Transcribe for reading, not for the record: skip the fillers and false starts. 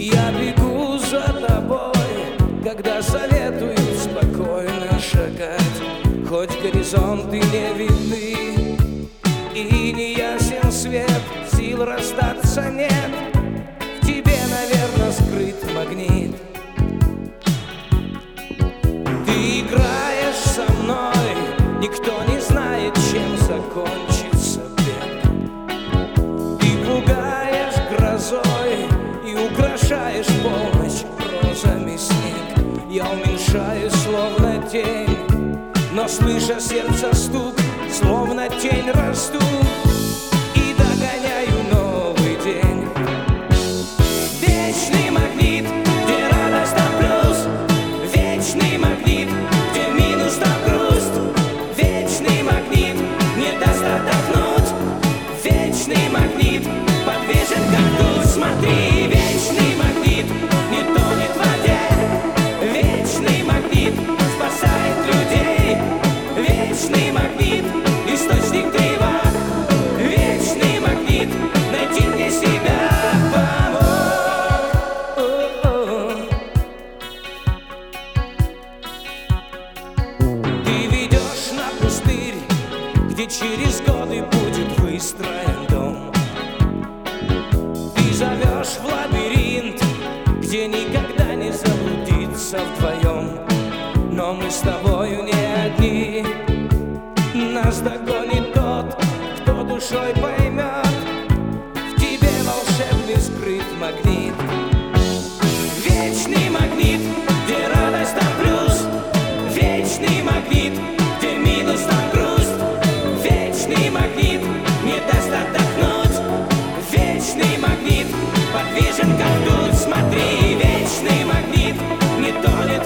Я бегу за тобой, когда советуют спокойно шагать, хоть горизонты не видны и не ясен свет, сил расстаться нет. В тебе, наверное, скрыт магнит. Ты играешь со мной, никто не знает, чем закончится бег. Ты пугаешь грозой и украшаешь полночь розами снег. Я уменьшаюсь, словно тень, но, слыша сердца стук, словно тень расту и догоняю новый день. Вечный магнит, где радость там плюс, вечный магнит, где минус там грусть, вечный магнит не даст отдохнуть, вечный магнит подвижен как тут. Смотри, вечный магнит не тонет в воде, вечный магнит спасает людей, вечный магнит источник тревог, вечный магнит найти мне себя помог. Ты ведешь на пустырь, где через годы будет выстроен дом. Ты зовешь в лабиринт, где никогда не заблудиться вдвоем. Но мы с тобою не одни, нас догонит тот, кто душой поймет. В тебе волшебный скрыт магнит. Вечный магнит, где радость там плюс, вечный магнит, где минус там грусть, вечный магнит не даст отдохнуть, вечный магнит подвижен как тут. Смотри, вечный магнит не тонет